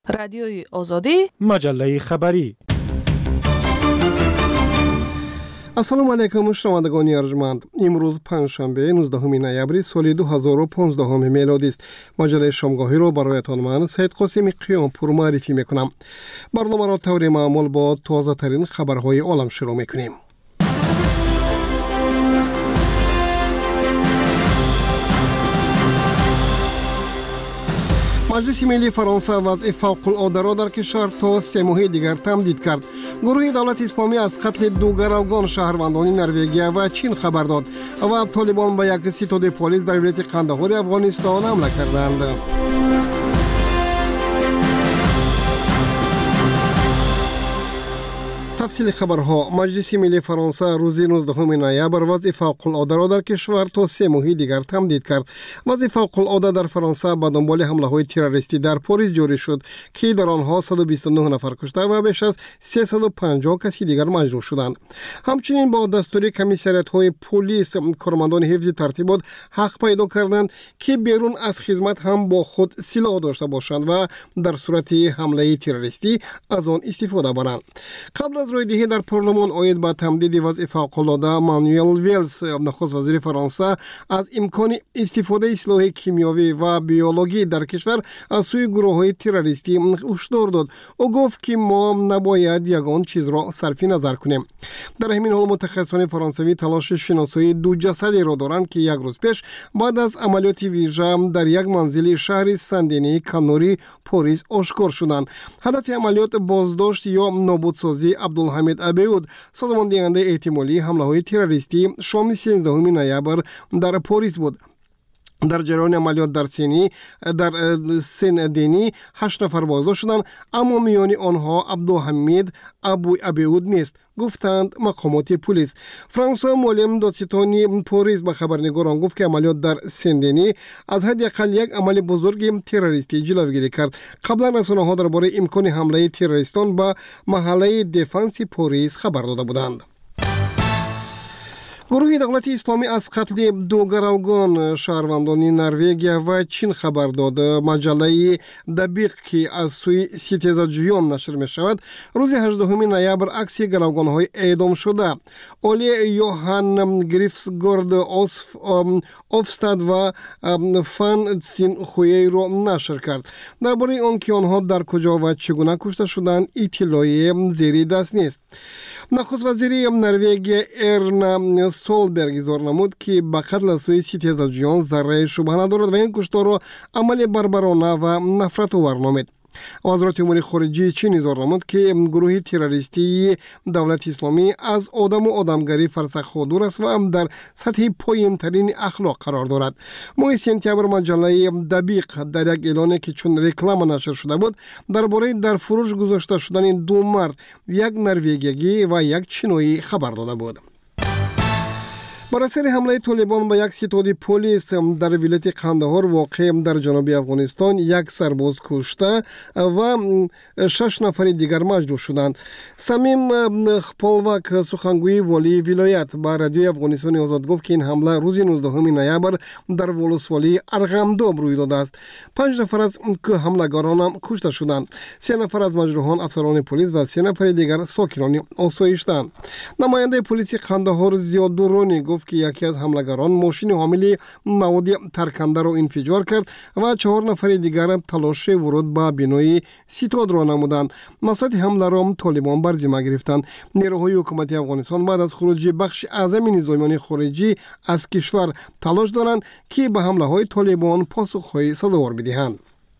رادیوی آزادی، مجله خبری. السلام علیکم شنوندگان ارجمند. امروز پنجشنبه 19 نوامبر سال 2015 میلادی است. مجله شامگاهی رو برایتان من سید قاسمی قیامپور معرفی میکنم. برنامه را طور معمول با تازه ترین خبرهای عالم شروع میکنیم. مجلس ملی فرانسه وضع فوق‌العاده را در کشور تا 3 ماه دیگر تمدید کرد. گروه دولت اسلامی از قتل دو گروگان شهروندان نروژیا و چین خبر داد و طالبان به یک ستاد پلیس در ولایت قندهار افغانستان حمله کردند. تفصیل خبرها. مجلس ملی فرانسه روز 19 نوامبر وضع فوق‌العاده را در کشور تا 3 ماه دیگر تمدید کرد. وضع فوق‌العاده در فرانسه به دنبال حمله‌های تروریستی در پاریس جاری شد که در آنها 129 نفر کشته و بیش از 350 کسی دیگر مجروح شدند. همچنین با دستور کمیسریات‌های پلیس کارمندان حفظ ترتیبات حق پیدا کردند که بیرون از خدمت هم با خود سلاح داشته باشند و در صورت حمله تروریستی از آن استفاده کنند. قبل از رویدهی در پارلمان اید به تمدید وضع فوق‌العاده، مانوئل ویلز نخست وزیر فرانسه از امکان استفاده سلاح کیمیایی و بیولوژی در کشور از سوی گروه‌های تروریستی هشدار داد. او گفت که ما نباید یگان چیز را صرف نظر کنیم. در همین حال متخصصان فرانسوی تلاش شناسایی دو جسدی را دارند که یک روز پیش بعد از عملیات ویژه در یک منزل شهر سندینی کانوری پاریس آشکار شدند. هدف عملیات بازداشت یا نابودسازی عبدالحمید ابیود، سازماندهنده احتمالی حمله‌های تروریستی شام 13 نوامبر در پاریس بود. در جریان عملیات در سندینی 8 نفر بازداشت شدند، اما میان آنها عبدالحمید ابیود نیست، گفتند مقامات پلیس. فرانسوا مولم دادستانی پاریس به خبرنگاران گفت که عملیات در سندینی از حداقل یک عمل بزرگ تروریستی جلوگیری کرد. قبلا رسانه‌ها درباره امکان حمله تروریستان به محله دفنس پاریس خبر داده بودند. گروه دولت اسلامی از قتل دو گروگان شهروندان نروژیا و چین خبر داد. مجله دبیق که از سوی ستیزجویان نشر می شود روز 18 نوامبر عکس گروگان‌های اعدام شده اولی یوهان گریفسگورد آفستاد و فان سین خویی را نشر کرد. درباره آنکه آنها در کجا و چگونه کشته شدند اطلاعی زیر دست نیست. نخست وزیر نروژیا ارنا سولبرگ اظهار نمود که به قتل سوی ستیزجویان ذره شبهه ندارد و این کشتار را عمل بربرانه و نفرت آور نامید. وزارت امور خارجه چین اظهار نمود که گروه تروریستی دولت اسلامی از آدم و آدمگری فرسخ‌ها دور است و در سطح پایین‌ترین اخلاق قرار دارد. ماه سپتامبر مجله دبیق در یک اعلانی که چون رکلام نشر شده بود درباره در فروش گذاشته شدن دو مرد، یک نروژیایی و یک چینی خبر داده بود. بر اثر حمله طالبان به یک ستاد پلیس در ولایت قندهار واقع در جنوب افغانستان یک سرباز کشته و 6 نفر دیگر مجروح شدند. سمیم خپلواک سخنگوی والی ولایت به رادیوی افغانستان آزاد گفت که این حمله روز 19 نوامبر در ولسوالی ارغنداب روی داده است. 5 نفر از حمله‌گران کشته شدند. 3 نفر از مجروحان افسران پلیس و 3 نفر دیگر ساکنان آسایش‌اند. نماینده پلیس قندهار زیاد دورانی گفت که یکی از حمله‌گران ماشین حامل مواد ترکنده را انفجار کرد و 4 نفر دیگر تلاش ورود به بینای ستاد را نمودند. مسئله حمله را طالبان بر ذمه گرفتند. نیروهای حکومتی افغانستان بعد از خروج بخش اعظم نظامیان خارجی از کشور تلاش دارند که به حمله‌های طالبان پاسخ‌های سزاوار بدهند.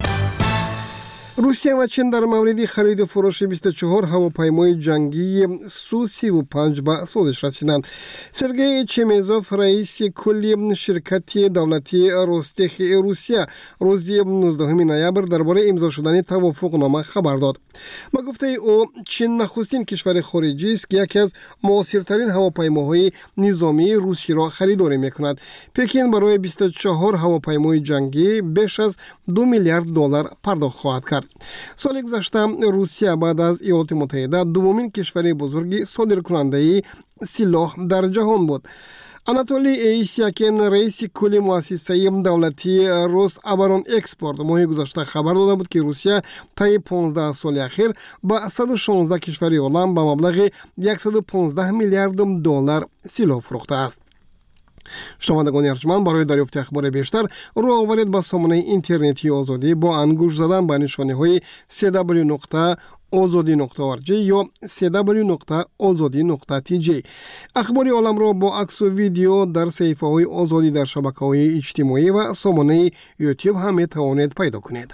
روسیه و چین در مورد خرید و فروش 24 هواپیمای جنگی سو-35 به سازش رسیدند. سرگئی چمیزوف رئیس کلی شرکت دولتی روستخ روسیه روز 19 نوامبر درباره امضا شدن توافقنامه خبر داد. با گفته او چین نخستین کشور خارجی است که یکی از موثرترین هواپیماهای نظامی روسی را خریداری می‌کند. پکین برای 24 هواپیمای جنگی بیش از 2 میلیارد دلار پرداخت خواهد کرد. سال گذشته روسیه بعد از ایالات متحده دومین کشور بزرگ صادرکننده سلاح در جهان بود. анатолий ایسیاکین رئیس کل مؤسسه دولتی روس ابرون اکسپورت ماه گذشته خبر داده بود که روسیه طی 15 سال اخیر با 116 کشور عالم به مبلغ 115 میلیارد دلار سلاح فروخته است. شنوندگان ارجمند، برای دریافت اخبار بیشتر رو آورید به سامانه اینترنتی آزادی با انگوش زدن به نشانه‌های www.azadi.org یا www.azadi.tj. اخبار عالم را با عکس و ویدیو در صفحه‌های آزادی در شبکه‌های اجتماعی و سامانه یوتیوب هم می‌توانید پیدا کنید.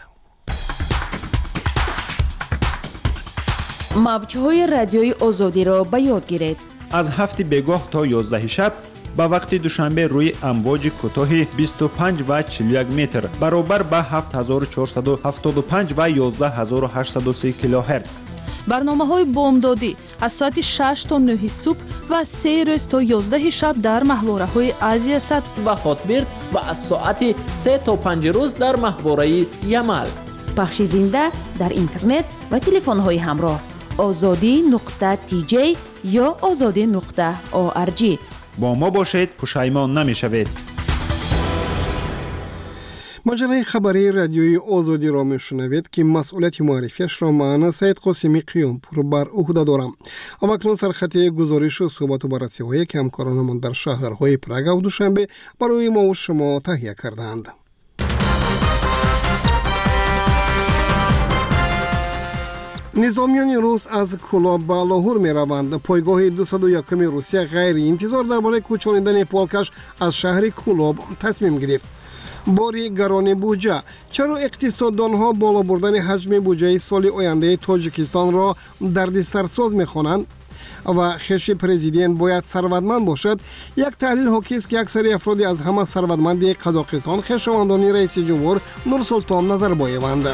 موج‌های رادیوی آزادی را به یاد گیرید. از 7 بیگاه تا 11 شب با وقت دوشنبه روی امواج کوتاه 25 و 41 متر برابر با 7475 و 11830 کیلوهرتز. برنامه‌های بامدادی از ساعت 6 تا 9 صبح و 3 روز تا 11 شب در محوره‌های آسیا سد و هاتبرد و از ساعت 3 تا 5 روز در محوره یمل. پخش زنده در اینترنت و تلفن‌های همراه azadi.tj یا azadi.org. با ما باشید، پشیمان نمی‌شوید. مجله خبری رادیوی آزادی را میشنوید که مسئولیت معرفیش را من سید قاسمی قیامپور بر عهده دارم. اما اکنون سرخط گزارش و صحبت و بررسی‌های که همکارانمان در شهرهای پراگ و دوشنبه برای ما و شما تهیه کردند. نظامیان روس از کلاب به لاهور می روند. پایگاه 201 روسیه غیر انتظار درباره کوچانیدن پولکش از شهر کلاب تصمیم گرفت. باری گران بودجه. چرا اقتصاددانها بالا بردن حجم بودجه سال آینده تاجیکستان را دردسرساز می خوانند؟ و خش پرزیدنت باید ثروتمند باشد؟ یک تحلیل حاکی است که اکثر افرادی از همه ثروتمند قزاقستان خویشاوندان رئیس جمهور نورسلطان نظربایوند.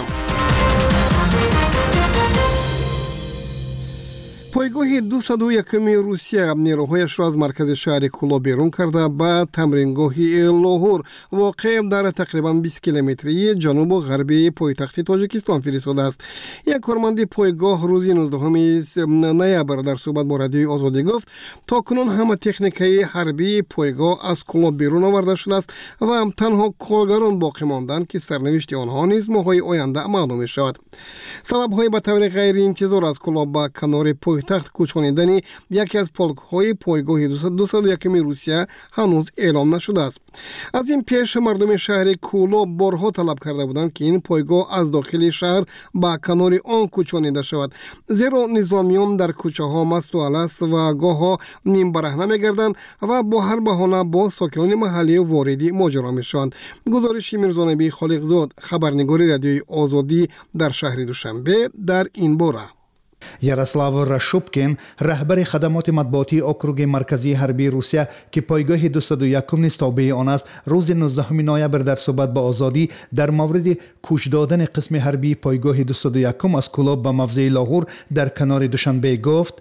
پایگاه 201 روسیه نیروهایش را از مرکز شهر کولا بیرون کرده به تمرینگاه لاهور واقع در تقریبا 20 کیلومتری جنوب و غربی پایتخت تاجیکستان فرستاده است. یک کارمند پایگاه روز 19 نوامبر در صحبت با رادیوی آزادی گفت تاکنون همه تکنیکای حربی پایگاه از کولا بیرون آورده شده است و تنها کارگران باقی ماندند که سرنوشت آنها نیز ماه‌های آینده معلوم می‌شود. سبب‌های به طور غیر انتظار از کولا به کنار تخت کوچانیدن یکی از پولک‌های پایگاه 201 روسیه هنوز اعلام نشده است. از این پیش مردم شهر کولا بارها طلب کرده بودند که این پایگاه از داخل شهر به کنار آن کوچانیده شود، زیرا نظامیان در کوچه ها مست و الست و گاه ها نیم برهنه می‌گردند و با هر بهانه با ساکنان محلی واردی ماجرا می‌شوند. گزارش میرزانبی خالقزاد، خبرنگار رادیوی آزادی در شهر دوشنبه در این باره. یاروسلاو راشوبکین رهبر خدمات مطبوعاتی اوکروگ مرکزی حربی روسیه که پایگاه 201 نیز تابع آن است، روز 19 نوامبر در صحبت با آزادی در مورد کوچ دادن قسم حربی پایگاه 201 از کلاب به موضع لاهور در کنار دوشنبه گفت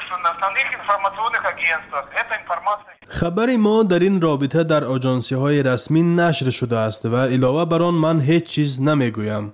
خبر ما در این رابطه در آژانسی‌های رسمی نشر شده است و علاوه بر آن من هیچ چیز نمیگویم.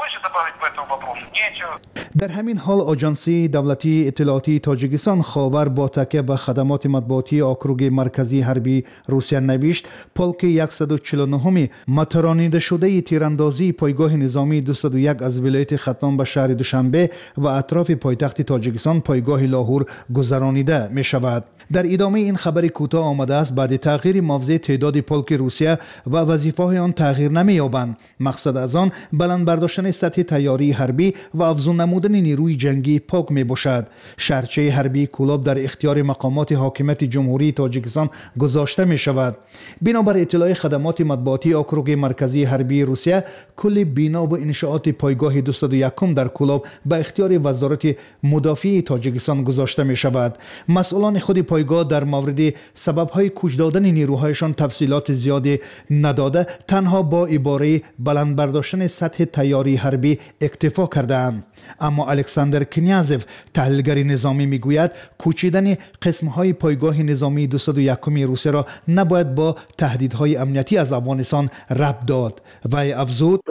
در همین حال آژانسی دولتی اطلاعاتی تاجیکستان خاور با تکیه به خدمات مطبوعاتی اوکروگ مرکزی حربی روسیه نوشت پولک 149 مترانیده شده تیراندازی پایگاه نظامی 201 از ولایت ختام به شهر دوشنبه و اطراف پایتخت تاجیکستان پایگاه لاهور گذرانیده می شود. در ادامه این خبر کوتاه آمده است بعد تغییر موضع تعداد پولک روسیه و وظیفه‌های آن تغییر نمی‌یابند. مقصد از آن بلند برداشتن سطح تیاری حربی و افزون نمودن نیروی جنگی پولک میباشد. شهرچه حربی کولاب در اختیار مقامات حاکمیت جمهوری تاجیکستان گذاشته می شود. بنابر اطلاع خدمات مطبوعاتی اوکروگ مرکزی حربی روسیه، کل بنا و انشاءات پایگاه 201 در کولاب به اختیار وزارت مدافعی تاجیکستان گذاشته می شود. مسئولان خود پایگاه در مورد سبب‌های کوچ دادن نیروهایشان تفصیلات زیادی نداده، تنها با عباره بلند برداشتن سطح تیاری حربی اکتفا کردند. اما الکساندر کنیازف تحلیلگر نظامی میگوید کوچیدن قسم‌های پایگاه نظامی 201 روسیه را نباید با تهدیدهای امنیتی از افغانستان ربط داد. و افزود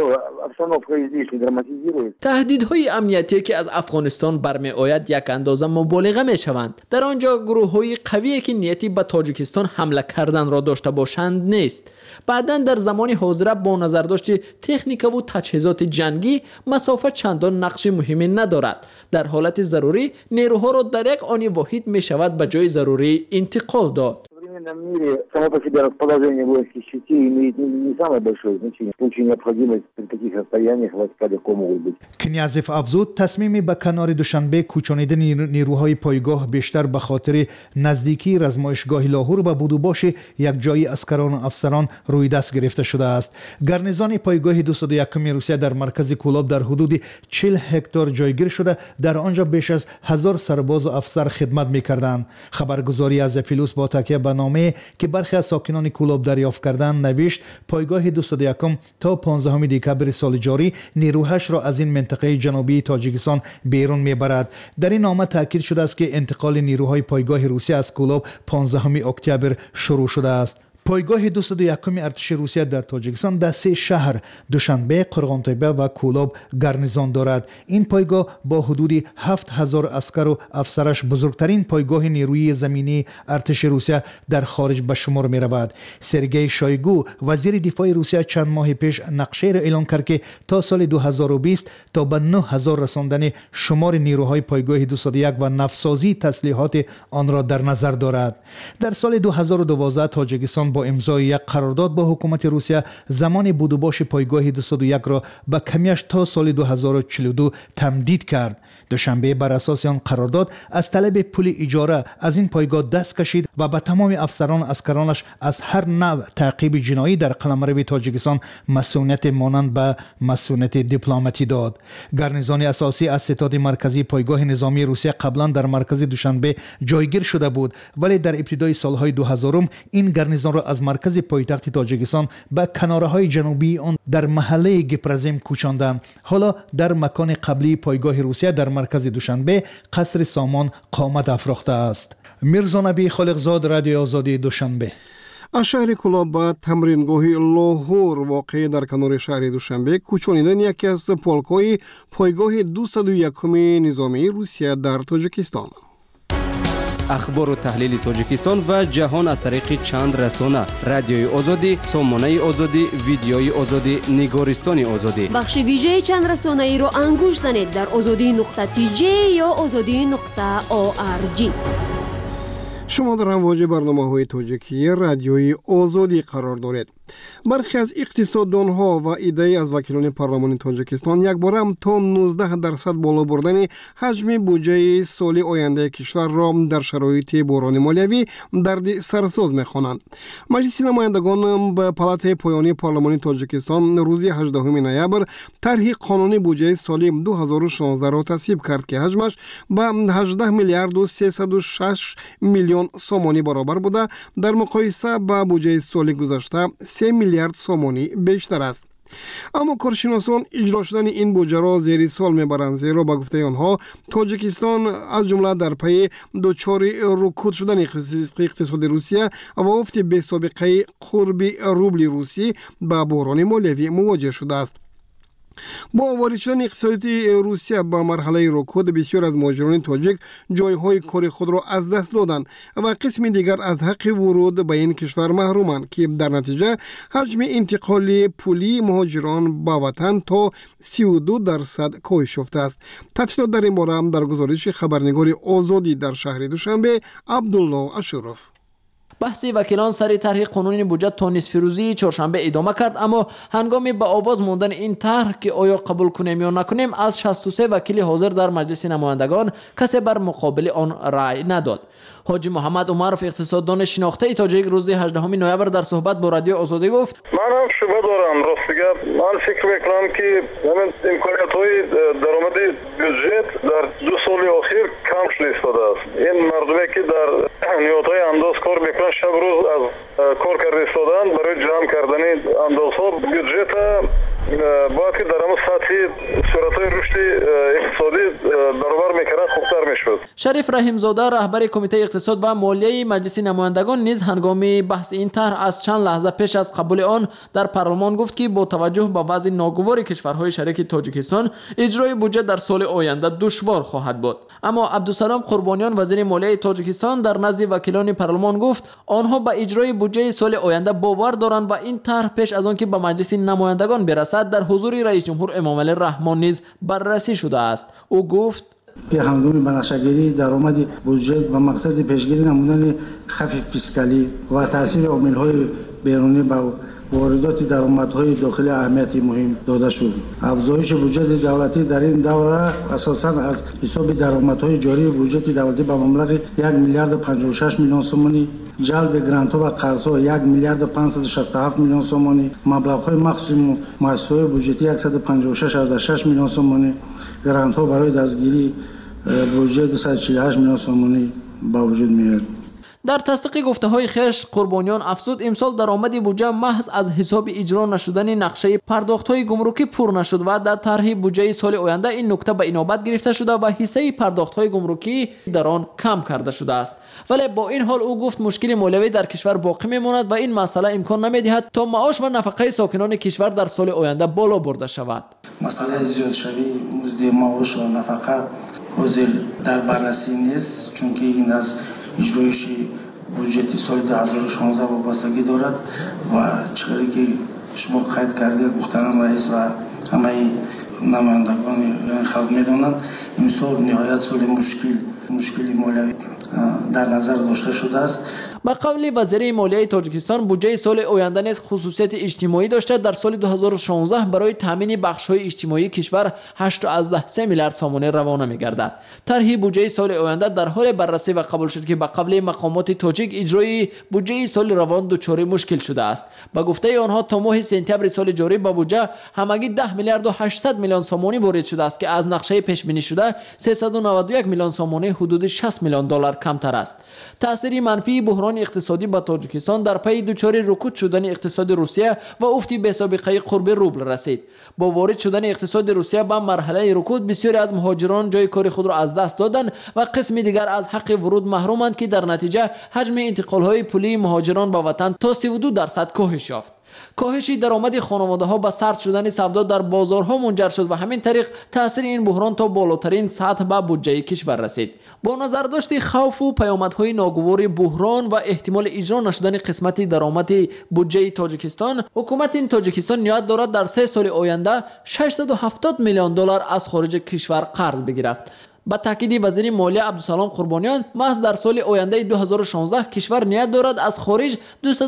تهدیدهای امنیتی که از افغانستان برمی آید یک اندازه مبالغه می شوند. در آنجا گروه‌های قوی که نیتی به تاجیکستان حمله کردن را داشته باشند نیست. بعداً در زمان حاضر با نظرداشت تکنیک و تجهیزات جنگی مسافت چندان نقش مهمی ندارد. در حالت ضروری نیروها را در یک آن واحد می شود به جای ضروری انتقال داد. мире само по себе расположение воинских частей имеет не самое большое значение. В случае необходимости при таких расстояниях войска легко могут быть. کنیازف افزود تصمیم به کنار دوشنبه کوچانیدن نیروهای پایگاه بیشتر به خاطر نزدیکی رزمایشگاه لاهور و بودوباش یک جای اسکران و افسران روی دست گرفته شده است. گارنیزون پایگاه 201 روسیه در مرکز کولاب در حدود 40 هکتار جایگیر شده، در آنجا بیش از 1000 سرباز و افسر خدمت می‌کردند. خبرگزاری از اپیلوس با تکیه به نامه که برخی از ساکنان کولاب دریافت کردند نوشت پایگاه 201 تا 15 دکمبر سال جاری نیروهاش را از این منطقه جنوبی تاجیکستان بیرون میبرد. در این نامه تاکید شده است که انتقال نیروهای پایگاه روسیه از کولاب 15 اکتبر شروع شده است. پایگاه 201 ارتش روسیه در تاجیکستان در 3 شهر دوشنبه، قرغان‌تیپه و کولاب گارنیزون دارد. این پایگاه با حدود 7000 عسکر و افسرش بزرگترین پایگاه نیروی زمینی ارتش روسیه در خارج به شمار می رود. سرگئی شویگو وزیر دفاع روسیه چند ماه پیش نقشه را اعلام کرد که تا سال 2020 تا به 9000 رساندن شمار نیروهای پایگاه 201 و نفسازی تسلیحات آن را در نظر دارد. در سال 2012 تاجیکستان با امضای یک قرارداد با حکومت روسیه زمان بودوباش پایگاه 201 را به کمیش تا سال 2042 تمدید کرد. دوشنبه بر اساس آن قرارداد از طلب پول اجاره از این پایگاه دست کشید و به تمام افسران اسکرانش از هر نوع تعقیب جنایی در قلمرو تاجیکستان مسئولیت مانند به مسئولیت دیپلماتی داد. گارنیزون اساسی از ستاد مرکزی پایگاه نظامی روسیه قبلا در مرکز دوشنبه جایگیر شده بود، ولی در ابتدای سالهای 2000 این گارنیزون را از مرکز پایتخت تاجیکستان به کناره‌های جنوبی آن در محله گپرزیم کوچاندند. حالا در مکان قبلی پایگاه روسیه در مرکز دوشنبه قصر سامان قامت افراخته است. میرزا نبی خالقزاد، رادیو آزادی، دوشنبه. از شهر کولاب به تمرینگاه لاهور واقع در کنار شهر دوشنبه کوچانیدن یکی از پولک‌های پایگاه 201 نظامی روسیه در تاجیکستان. اخبار و تحلیل تاجیکستان و جهان از طریق چند رسانه: رادیوی آزادی، سامانه آزادی، ویدیوی آزادی، نگارستان آزادی. بخش ویژه چند رسانه ای رو انگوش زنید در azadi.tj یا azadi.org. شما در امواج برنامه‌های تاجیکی رادیوی آزادی قرار دارید. برخی از اقتصاددانها و ایده از وکیلان پارلمان تاجیکستان یک بار هم تا 19% بالا بردن حجم بودجه سال آینده کشور را در شرایط بحران مالیوی درد سرساز می‌خوانند. مجلس نمایندگان به پالات پایانی پارلمان تاجیکستان روز 18 نوامبر طرح قانون بودجه سال 2016 را تصویب کرد که حجمش به 18 میلیارد و 306 میلیون سومانی برابر بوده، در مقایسه با بودجه سال گذشته 3 میلیارد سومانی بیشتر است. اما کارشناسان اجرا شدن این بودجه را زیر سوال میبرند، زیرا به گفته آنها تاجیکستان از جمله در پی دچار رکود شدن اقتصاد روسیه و افت بی سابقه قرب روبل روسی به بحران مالیوی مواجه شده است. با وارد شدن اقتصادی روسیه به مرحله رکود، بسیار از مهاجران تاجیک جایهای کار خود را از دست دادند و قسم دیگر از حق ورود به این کشور محرومند که در نتیجه حجم انتقال پولی مهاجران به وطن تا 32% کاهش یافته است. تفصیلات در این باره هم در گزارش خبرنگار آزادی در شهر دوشنبه عبدالله اشرف. بحث وکیلان سر طرح قانون بودجه تا نصف روزی چهارشنبه ادامه کرد، اما هنگامی به آواز ماندن این طرح که آیا قبول کنیم یا نکنیم از 63 وکیل حاضر در مجلس نمایندگان کسی بر مقابل آن رأی نداد. حاجی محمد عمرف، اقتصاددان شناخته تاجیک، روز 18 نوامبر در صحبت با رادیو آزادی گفت: من هم شبه دارم، راستگه من فکر میکنم که امکانیت های درآمد بودجه در 2 سال اخیر کم شده است. این مردمی که در نیازهای انداز کار میکنن شب روز از کار کرده ایستادن برای جمع کردن اندازها بودجه باید که در همون سطحی صورتهای رشد اقتصادی برابر میکردن خوبتر میشد. شریف رحیمزاده رهبر کمیته اقتصاد و مالیه مجلس نمایندگان نیز هنگام بحث این طرح از چند لحظه پیش از قبول آن در پارلمان گفت که با توجه به وضع ناگوار کشورهای شریک تاجیکستان اجرای بودجه در سال آینده دشوار خواهد بود. اما عبدالسلام قربانیان وزیر مالیه تاجیکستان در نزد وکیلان پارلمان گفت آنها به اجرای بودجه سال آینده باور دارند و این طرح پیش از آن که به مجلس نمایندگان برسد در حضور رئیس جمهور امامعلی رحمان نیز بررسی شده است. او گفت که هنگام بنفشه‌گیری درآمد بودجه به مقصد پیشگیری نمودن خفیف فیسکالی و تاثیر عامل‌های بیرونی بر واردات درآمدهای داخلی اهمیت مهم داده شد. افزایش بودجه دولتی در این دوره اساساً از حساب درآمدهای جاری بودجه دولتی به مبلغ 1 میلیارد 56 میلیون سومانی، جلب گرانت‌ها و قرض‌ها 1 میلیارد 567 میلیون سومانی، مبلغ‌های مخصوص مؤسسه‌های بودجتی 156.6 میلیون سومانی، گرانت‌ها برای دستگیری بودجه 248 میلیون سومانی با وجود میاد. در تصدیق گفته‌های خویش قربانیان افزود امسال درآمد بودجه محض از حساب اجرا نشدن نقشه پرداخت‌های گمرکی پر نشد و در طرح بودجه سال آینده این نکته به اینابت گرفته شده و حصه پرداخت‌های گمرکی در آن کم کرده شده است. ولی با این حال او گفت مشکل مالیوی در کشور باقی میماند و این مسئله امکان نمی‌دهد تا معاش و نفقه ساکنان کشور در سال آینده بالا برده شود. مسئله زیادشوی مزد معاش و نفقه حاضر در بررسی نیست، چون که این از اجرایش بودجه سال 2016 وابستگی دارد و چیزی که شما قید کردید محترم رئیس و همه نمایندگان خلق میدونند، این سال نهایت سال مشکلی مالیوی در نظر داشته شده است. به قول وزیر مالیه تاجیکستان بودجه سال آینده نیز خصوصیت اجتماعی داشته. در سال 2016 برای تامین بخش‌های اجتماعی کشور 8.3 میلیارد سامانه روانه می‌گردد. طرح بودجه سال آینده در حال بررسی و قبول شد که به قبل مقامات تاجیک اجرای بودجه سال روان دچار مشکل شده است. به گفته آنها تا ماه سپتامبر سال جاری به بودجه همگی 10 میلیارد و 800 میلیون سامانی وارد شده است که از نقشه پیش بینی شده 391 میلیون سامانه حدود 60 میلیون دلار کمتر است. تأثیر منفی بحران اقتصادی با تاجیکستان در پی دچار رکود شدن اقتصاد روسیه و افتی به سابقه قرب روبل رسید. با وارد شدن اقتصاد روسیه به مرحله رکود بسیاری از مهاجران جای کار خود را از دست دادند و قسمی دیگر از حق ورود محرومند که در نتیجه حجم انتقال‌های پولی مهاجران به وطن تا 32% کاهش یافت. کاهش درآمد خانواده‌ها با سرد شدن سودا در بازارها منجر شد و همین طریق تاثیر این بحران تا بالاترین سطح به بودجه کشور رسید. با نظر داشت خوف و پیامدهای ناگوار بحران و احتمال اجرا نشدن قسمت درآمد بودجه تاجیکستان، حکومت این تاجیکستان نیت دارد در 3 سال آینده 670 میلیون دلار از خارج کشور قرض بگیرد. با تاکید وزیر مالیه عبدالسلام قربانیان، محض در سال آینده 2016 کشور نیت دارد از خارج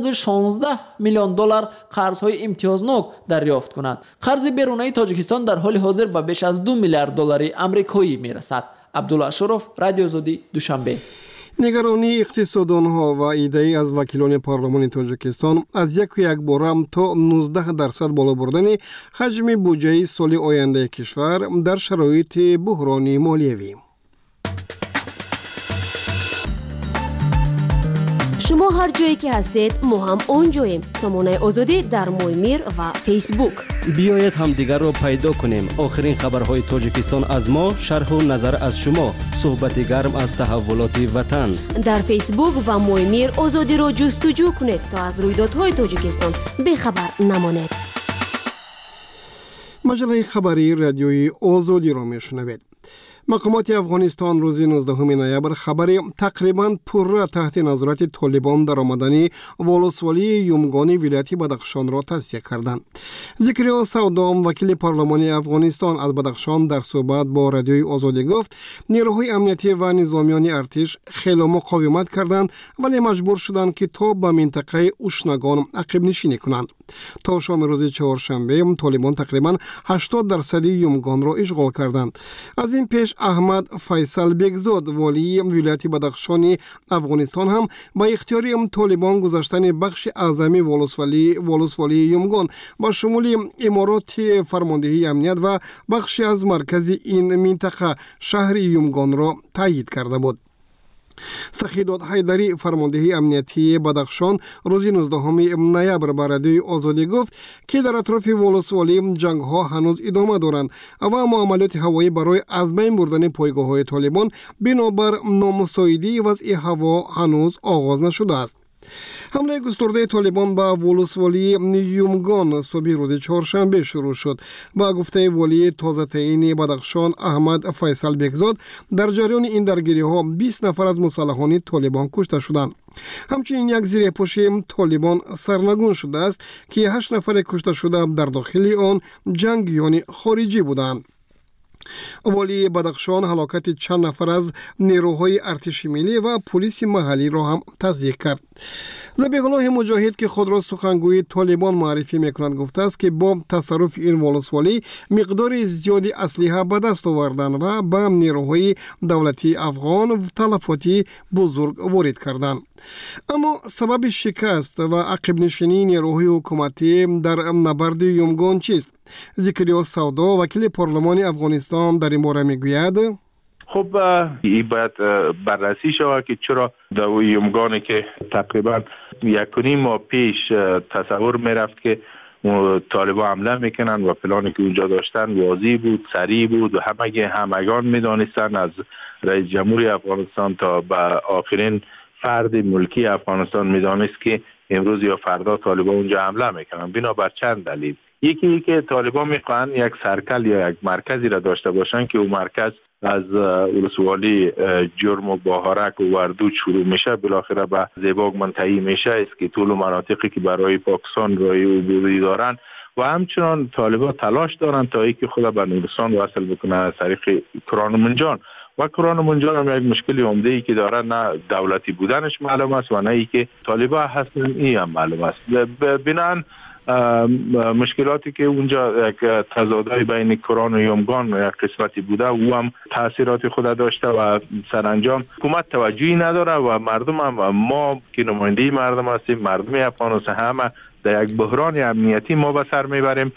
216 میلیون دلار قرض‌های امتیازناک دریافت کند. قرض بیرونی تاجیکستان در حال حاضر به بیش از 2 میلیارد دلار آمریکایی میرسد. عبدالله اشرف، رادیو آزادی، دوشنبه. نگرانی اقتصاددانها و ایده‌ای از وکیلان پارلمان تاجیکستان از یک باره تا 19% بالا بردن حجم بودجه سال آینده کشور در شرایط بحران مالیوی. شما هر جایی که هستید ما هم اونجاییم. سامانه آزادی در مویمیر و فیسبوک. بیایید همدیگر را پیدا کنیم. آخرین خبرهای تاجیکستان از ما، شرح و نظر از شما، صحبت گرم از تحولات وطن. در فیسبوک و مویمیر آزادی را جستجو کنید تا از رویدادهای تاجیکستان بخبر نمانید. مجله خبری رادیوی آزادی را میشنوید. مقامات افغانستان روز 19 نوامبر خبر تقریباً پوره تحت نظارت طالبان در آمدن ولسوالی یومگان ولایت بدخشان را تصدیق کردند. ذکریا سودام وکیل پارلمان افغانستان از بدخشان در صحبت با رادیوی آزادی گفت نیروهای امنیتی و نظامیان ارتش خیلی مقاومت کردند ولی مجبور شدند که تا به منطقه اوشنگان عقب نشینی کنند. تا شام روز چهارشنبه طالبان تقریباً 80% یومگان را اشغال کردند. از این پیش احمد فیصل بگزاد والی ولایت بدخشان افغانستان هم با اختیار طالبان گذاشتن بخش اعظمی ولسوالی یومگان با شمول امارات فرماندهی امنیت و بخشی از مرکز این منطقه شهر یومگان را تایید کرده بود. سخیداد حیدری فرمانده امنیتی بدخشان روز 19 نوامبر به رادیوی آزادی گفت که در اطراف ولسوالی جنگ ها هنوز ادامه دارند و عملیات هوایی برای از بین بردن پایگاه های طالبان بنابر نامساعدی وضع هوا هنوز آغاز نشده است. حمله گسترده طالبان به ولسوالی یومگان صبح روز چهارشنبه شروع شد. با گفته والی تازه تعیین بدخشان احمد فیصل بگزاد، در جریان این درگیری ها 20 نفر از مسلحان طالبان کشته شدند. همچنین یک زیرپوش طالبان سرنگون شده است که 8 نفر کشته شده در داخل آن جنگیان خارجی بودند. والی بدخشان هلاکت چند نفر از نیروهای ارتش ملی و پلیس محلی را هم تصدیق کرد. ذبیح الله مجاهد که خود را سخنگوی طالبان معرفی میکند گفته است که با تصرف این ولسوالی مقدار زیادی اسلحه به دست آوردند و به نیروهای دولتی افغان تلفاتی بزرگ وارد کردند. اما سبب شکست و عقب نشینی نیروهای حکومتی در نبرد یومگان چیست؟ ذکریا سودا وکیل پارلمان افغانستان در این باره میگوید خب این باید بررسی شود که چرا در یومگانی که تقریبا 1.5 ماه پیش تصور میرفت که طالبان حمله میکنن و پلانی که اونجا داشتن واضح بود، سریع بود و همگان میدانستن از رئیس جمهوری افغانستان تا به آخرین فرد ملکی افغانستان میدانست که امروز یا فردا طالبان اونجا حمله میکنن. بنابر چند دلیل. یکی که طالبان میخوان یک سرکل یا یک مرکزی را داشته باشن که اون مرکز از ولسوالی جرم و باهرک و وردوج شروع میشه بالاخره به زیباگ منتهی میشه است که طول مناطقی که برای پاکستان رای عبوری دارن و همچنان طالبان تلاش دارن تا اینکه خود به نورستان وصل بکنه از طریق کران منجان و کران منجان هم یک مشکلی عمده ای که داره، نه دولتی بودنش معلوم است و نه ای که طالبان هستن این هم معلوم است. بنابراین مشکلاتی که اونجا یک تضادهای بین کران و یومگان یک قسمتی بوده او هم تاثیرات خود داشته و سرانجام حکومت توجهی نداره و مردم هم، ما که نماینده مردم هستیم، مردم افغانستان همه در یک بحران امنیتی ما به سر میبریم.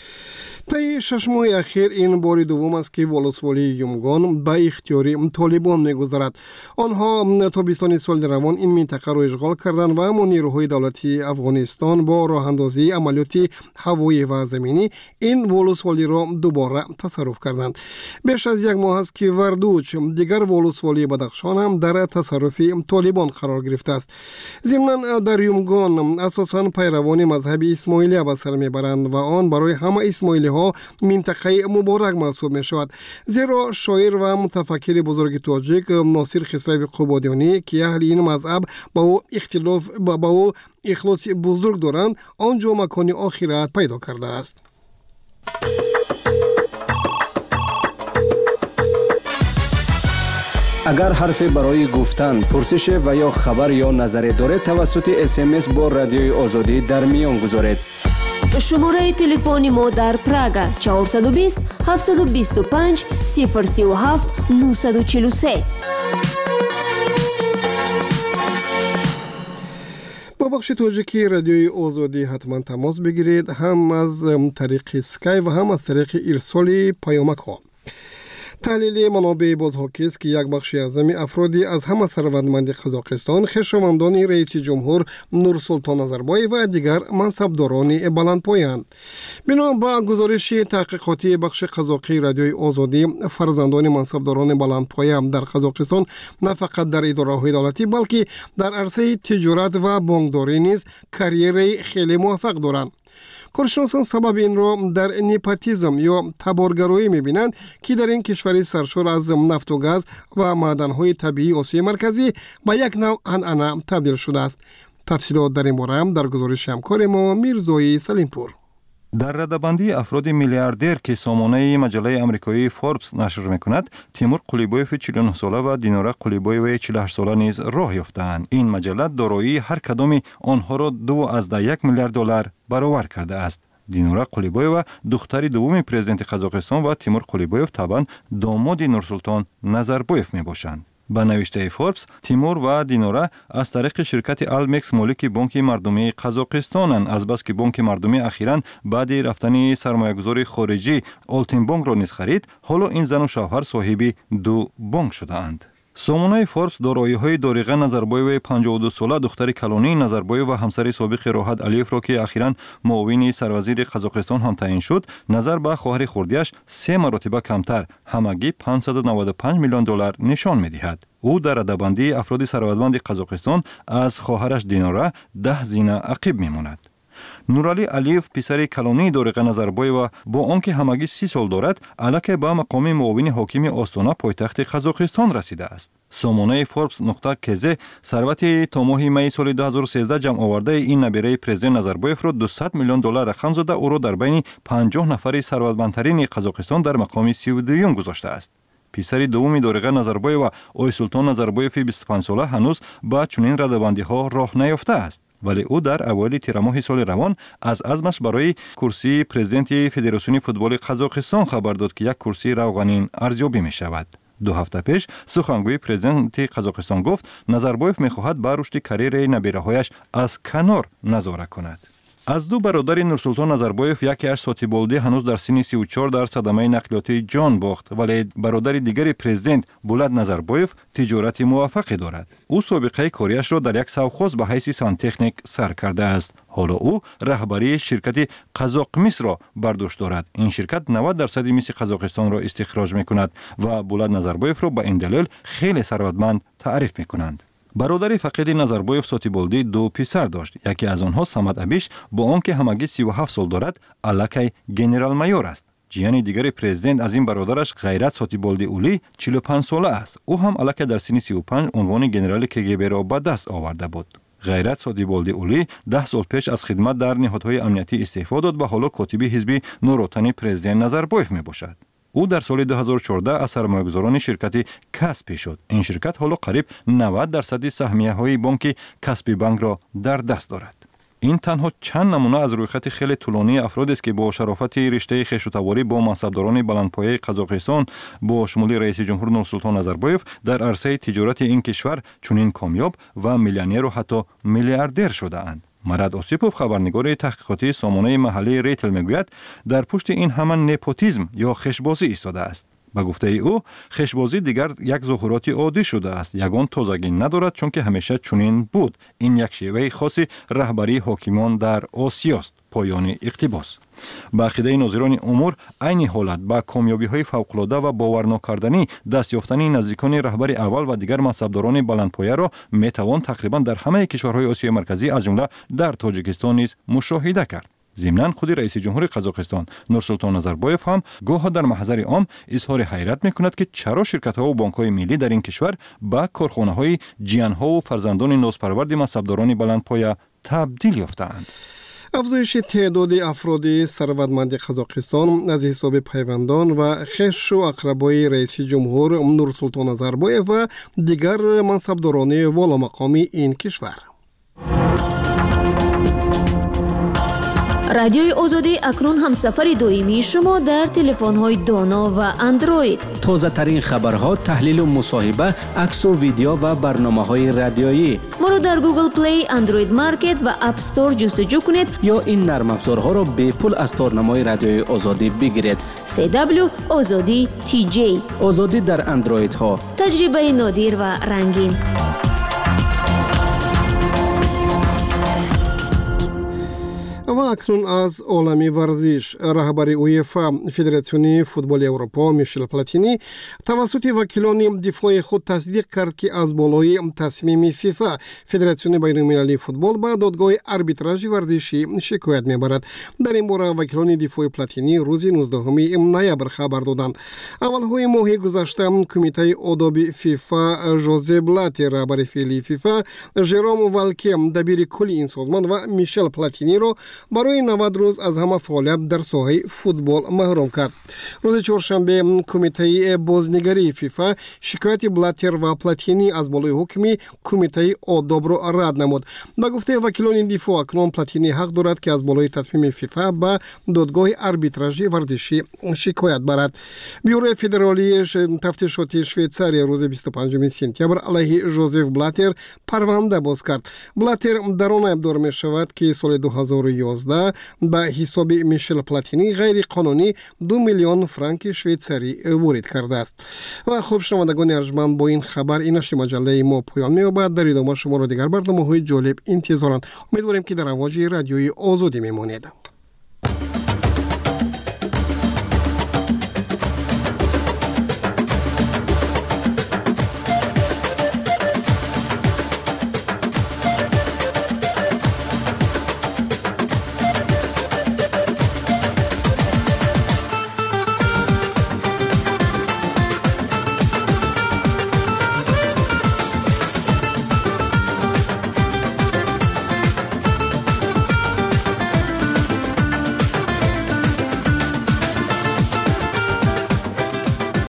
طی 6 ماه اخیر این بار دوم است که ولسوالی یومگان به اختیار طالبان میگذرد. آنها تابستان سال روان این منطقه را اشغال کردند و اما نیروهای دولتی افغانستان با راه اندازی عملیات هوایی و زمینی این ولسوالی را دوباره تصرف کردند. بیش از 1 ماه است که وردوج، دیگر ولسوالی بدخشان هم در تصرف طالبان قرار گرفته است. ضمناً در یومگان اساساً پیروان مذهب اسماعیلی به سر میبرند و آن برای همه اسماعیلی ها منطقه مبارک محسوب می شود، زیرا شاعر و متفکر بزرگ تاجیک ناصر خسروی قبادیانی که اهل این مذهب با او اخلاص بزرگ دارند آنجا مکان آخرت پیدا کرده است. اگر حرفی برای گفتن، پرسش و یا خبر یا نظری دارید توسط SMS با رادیوی آزادی در میان گذارید. شماره تلفن ما در پراگ 420 725 037 943. با بخش تاجیکی رادیوی آزادی حتما تماس بگیرید، هم از طریق سکای و هم از طریق ارسال پیامک ها. تحلیل منابع بازحاکی است که یک بخش اعظم افرادی از همه ثروتمند قزاقستان خویشاوندان رئیس جمهور نورسلطان نظربایف و دیگر منصبداران بلندپایه‌اند. بنا به گزارش تحقیقاتی بخش قزاقی رادیوی آزادی، فرزندان منصبداران بلندپایه در قزاقستان نه فقط در اداره‌های دولتی بلکه در عرصه تجارت و بانکداری نیز کریر خیلی موفق دارند. کارشناسان سبب این را در نپاتیزم یا تبارگرایی می‌بینند که در این کشور سرشار از نفت و گاز و معدن‌های طبیعی آسیای مرکزی به یک نوع عنعنه تبدیل شده است. تفصیلات در این باره هم در گزارش همکار ما میرزایی سلیمپور. در رده‌بندی افراد میلیاردر که سامانه مجله آمریکایی فوربس نشر می‌کند، تیمور قلیبایف 49 ساله و دینورا قلیبایف 48 ساله نیز راه یافتند. این مجله دارایی هر کدام آنها را 2.1 میلیارد دلار برآورد کرده است. دینورا قلیبایف دختر دوم پرزیدنت قزاقستان و تیمور قلیبایف طبعا داماد نورسلطان نظربایف میباشند. با نوشته فوربس، تیمور و دینورا از طریق شرکت المکس مالک بانک مردمی قزاقستانند، از بس که بانک مردمی اخیراً بعد رفتن سرمایه‌گذار خارجی آلتین بانک را نیز خرید، حالا این زن و شوهر صاحب 2 بانک شده اند. سامانه فوربس دارایی‌های داریغه نظربایو 52 ساله دختر کلانی نظربایو و همسر سابق راحت علیف را که اخیراً معاون سروزیر قزاقستان هم تعیین شد، نظر به خواهر خردیش 3 مرتبه کمتر، همگی 595 میلیون دلار نشان می‌دهد. او در رده‌بندی افراد ثروتمند قزاقستان از خواهرش دیناره 10 زینه عقب می‌ماند. نورالی علیف پسر کلانی داریغه نظربایو با آنکه همگی 30 سال دارد، الکی به مقام معاون حاکم آستانه پایتخت قزاقستان رسیده است. سامانه فوربس .kz ثروت تا ماه می سال 2013 جمع آورده این نبیره پرزیدنت نظربایف را 200 میلیون دلار رقم زده او را در بین 50 نفر ثروتمندترین قزاقستان در مقام 32 گذاشته است. پسر دوم داریغه نظربایو آی سلطان نظربایف 25 ساله هنوز با چنین رده‌بندی‌ها راه نیافته است. ولی او در اوایل تیر ماه سال روان از عزمش برای کرسی پرزیدنت فدراسیون فوتبال قزاقستان خبر داد که یک کرسی روغنین ارزیابی می شود. 2 هفته پیش سخنگوی پرزیدنت قزاقستان گفت نظربایف می خواهد بر رشد کریر نبیره‌هایش از کنار نظارت کند. از دو برادر نورسلطان نظربایف یکیش ساتیبولدی هنوز در سن 34 در صدمه نقلیاتی جان باخت، ولی برادر دیگر پرزیدنت بولاد نظربایف تجارت موفقی دارد. او سابقه کاریش را در یک سوخوز به حیث سانتکنیک سر کرده است. حالا او رهبری شرکت قزاق مس را بر دوش دارد. این شرکت 90% مس قزاقستان را استخراج می‌کند و بولاد نظربایف را به این دلیل خیلی ثروتمند تعریف می‌کنند. برادر فقید نظربایف ساتیبولدی 2 پسر داشت. یکی از آنها سمد ابیش با آنکه همگی 37 سال دارد، الکی گنرال مایور است. جیان دیگر پرزیدنت از این برادرش غیرت ساتیبولدی اولی 45 ساله است. او هم الکی در سن 35 عنوان گنرال کگب را به دست آورده بود. غیرت ساتیبولدی اولی 10 سال پیش از خدمت در نهادهای امنیتی استعفا داد و حالا کاتب حزب نوروتنی پرزیدنت نظربایف میباشد. او در سال 2014 از سرمایه‌گذاران شرکت کسپی شد. این شرکت حالا قریب 90% سهمیه‌های بانک کسپی بانک را در دست دارد. این تنها چند نمونه از رویخط خیلی طولانی افرادی است که با شرافت رشته خویشتواری با منصبداران بلندپایه قزاقستان با شمول رئیس جمهور نورسلطان نظربایف در عرصه تجارت این کشور چنین کامیاب و میلیونر و حتی میلیاردر شده اند. مراد اوسیپوف خبرنگار تحقیقاتی سامانه محلی ریتل میگوید در پشت این همان نپوتیزم یا خشبازی ایستاده است. به گفته او خشبازی دیگر یک ظهورات عادی شده است، یگان تازگی ندارد چون که همیشه چنین بود. این یک شیوه خاص رهبری حاکمان در آسیاست. پایان اقتباس. با عقیده ناظران امور عین حالت با کامیابی‌های فوق‌العاده و باورناکردنی دست یافتن نزدیکان رهبر اول و دیگر منصبداران بلندپایه را میتوان تقریبا در همه کشورهای آسیای مرکزی از جمله در تاجیکستان نیز مشاهده کرد. ضمناً خود رئیس جمهور قزاقستان نورسلطان نظربایف هم گاه در محضر عام اظهار حیرت می‌کند که چرا شرکت‌ها و بانک‌های ملی در این کشور به کارخانه‌های جیان‌ها و فرزندان نازپرورد منصبداران بلندپایه تبدیل یافتند. افزایش تعداد افراد ثروتمند قزاقستان از حساب پیوندان و خویش و اقربای رئیس جمهور نورسلطان نظربایف و دیگر منصبداران والامقامی این کشور. رادیوی آزادی اکنون هم سفر دائمی شما در تلفن‌های دانا و اندروید. تازه ترین خبرها، تحلیل و مصاحبه، عکس و ویدیو و برنامه‌های رادیویی. ما رو در گوگل پلی، اندروید مارکت و اپ استور جستجو کنید یا این نرم افزارها را به پول از تارنمای رادیوی آزادی بگیرید. CW آزادی TJ. آزادی در اندروید ها. تجربه نادر و رنگین. و اکنون از عالمی ورزش، رهبر اویفا فدراسیون فوتبال اروپا میشل پلاتینی توسط وکیلان دفاع خود تصدیق کرد که از بالای تصمیم فیفا فدراسیون بین‌المللی فوتبال به دادگاه آربیتراژ ورزشی شکایت میبرد. در این باره وکیلان دفاع پلاتینی روز 19 نوامبر خبر دادند. اولهای ماه گذشته کمیته آداب فیفا ژوزه بلاتر رهبر فعلی فیفا، ژروم والکه دبیر کلی این سازمان و میشل پلاتینی را برای 90 روز از همه فعالیت در ساحه فوتبال محروم کرد. روز چهارشنبه کمیته بازنگری فیفا شکایت بلاتر و پلاتینی از بالای حکم کمیته آداب را رد نمود. به گفته وکیلان دفاع اکنون پلاتینی حق دارد که از بالای تصمیم فیفا به دادگاه آربیتراژ ورزشی شکایت برد. بیورو فدرالی تفتیشات شویتساریا روز 25 سپتامبر علیه ژوزف بلاتر پرونده باز کرد. بلاتر در آن ابدار می شود که سال 2011 2011 به حساب میشل پلاتینی غیر قانونی 2 میلیون فرانک شویتساری وارد کرده است. و خوب شنوندگان ارجمند، با این خبر این نشر مجله ما پایان می‌یابد. در ادامه شما را دیگر برنامه‌های جالب انتظارند. امیدواریم که در امواج رادیوی آزادی میمانید.